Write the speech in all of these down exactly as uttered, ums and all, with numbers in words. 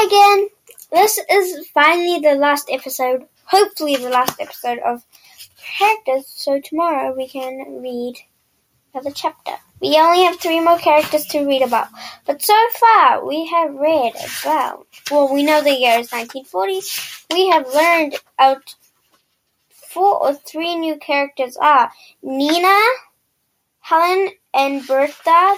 Hi again! This is finally the last episode, hopefully the last episode of characters, so tomorrow we can read another chapter. We only have three more characters to read about, but so far we have read as well. Well, we know the year is nineteen forty. We have learned out four or three new characters are Nina, Helen and Bertha,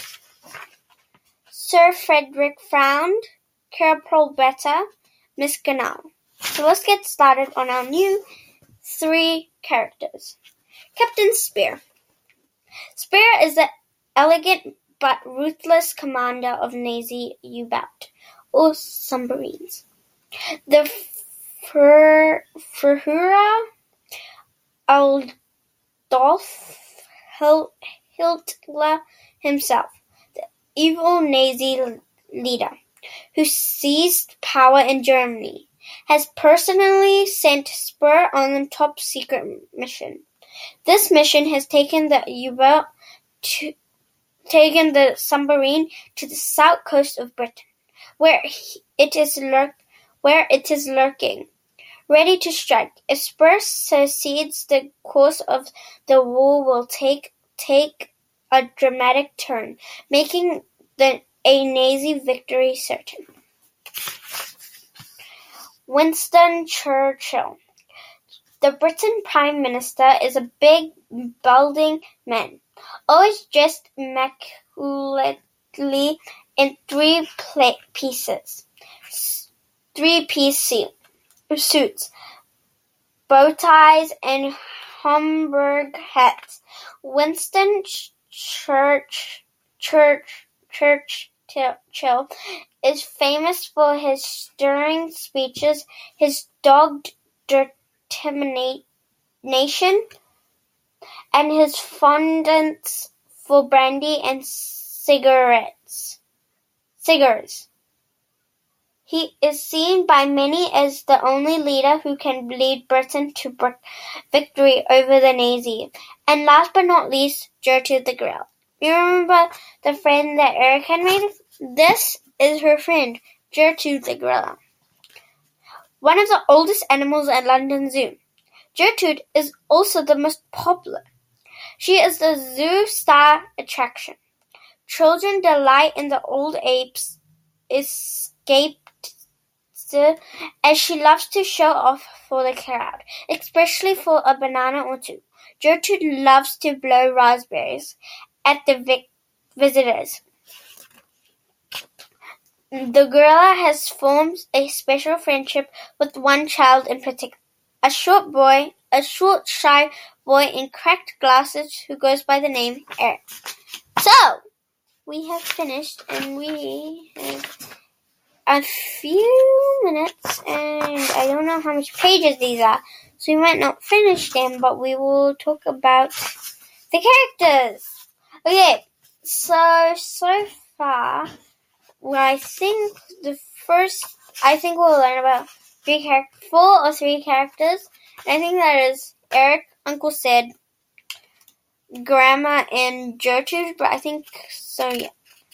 Sir Frederick Frowned, Corporal Beta, Miss Ganal. So let's get started on our new three characters. Captain Spear. Spear is the elegant but ruthless commander of Nazi U-boat, or submarines. The Fuhrer Adolf Hitler himself, the evil Nazi leader who seized power in Germany, has personally sent Spear on a top-secret mission. This mission has taken the U-boat to taken the submarine to the south coast of Britain, where it is lurk, where it is lurking, ready to strike. If Spear succeeds, the course of the war will take take a dramatic turn, making the a Nazi victory certain. Winston Churchill. The Britain Prime Minister is a big, balding man, always dressed immaculately in three pla- pieces, three-piece suits, bow ties, and Homburg hats. Winston Church, Church, Churchill is famous for his stirring speeches, his dogged determination, and his fondness for brandy and cigarettes. Cigars. He is seen by many as the only leader who can lead Britain to victory over the Nazis. And last but not least, Gertrude the Gorilla. You remember the friend that Eric had made? This is her friend, Gertrude the Gorilla, one of the oldest animals at London Zoo. Gertrude is also the most popular. She is the zoo star attraction. Children delight in the old ape's escaped as she loves to show off for the crowd, especially for a banana or two. Gertrude loves to blow raspberries at the vi- visitors. The gorilla has formed a special friendship with one child in particular, a short boy, a short, shy boy in cracked glasses who goes by the name Eric. So, we have finished, and we have a few minutes, and I don't know how much pages these are, so we might not finish them, but we will talk about the characters. Okay, so, so far, well, I think the first, I think we'll learn about three characters, four or three characters. And I think that is Eric, Uncle Sid, Grandma, and Gertrude, but I think, so yeah.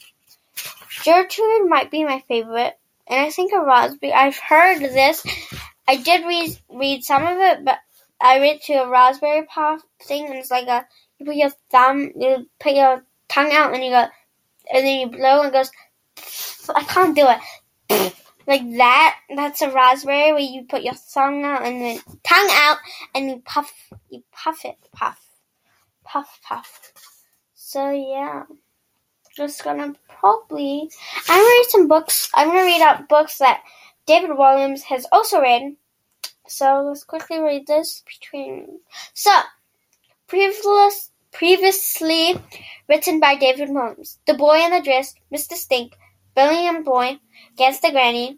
Gertrude might be my favorite, and I think a raspberry, I've heard this, I did read, read some of it, but I read to a raspberry puff thing, and it's like a, you put your thumb, you put your tongue out, and you go, and then you blow, and it goes, I can't do it. Like that. That's a raspberry where you put your tongue out and then tongue out and you puff. You puff it. Puff. Puff, puff. So yeah. Just gonna probably. I'm gonna read some books. I'm gonna read out books that David Walliams has also read. So let's quickly read this between. So, previous, previously written by David Walliams. The Boy in the Dress, Mister Stink, Billy and Boy, Against the Granny.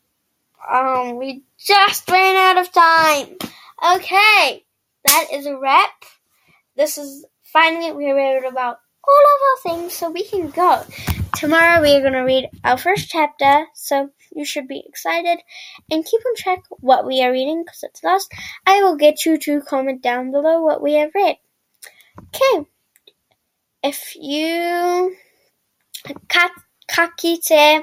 Um, we just ran out of time. Okay, that is a wrap. This is finally we read about all of our things, so we can go. Tomorrow we are going to read our first chapter, so you should be excited and keep on track what we are reading because it's last. I will get you to comment down below what we have read. Okay, if you kakite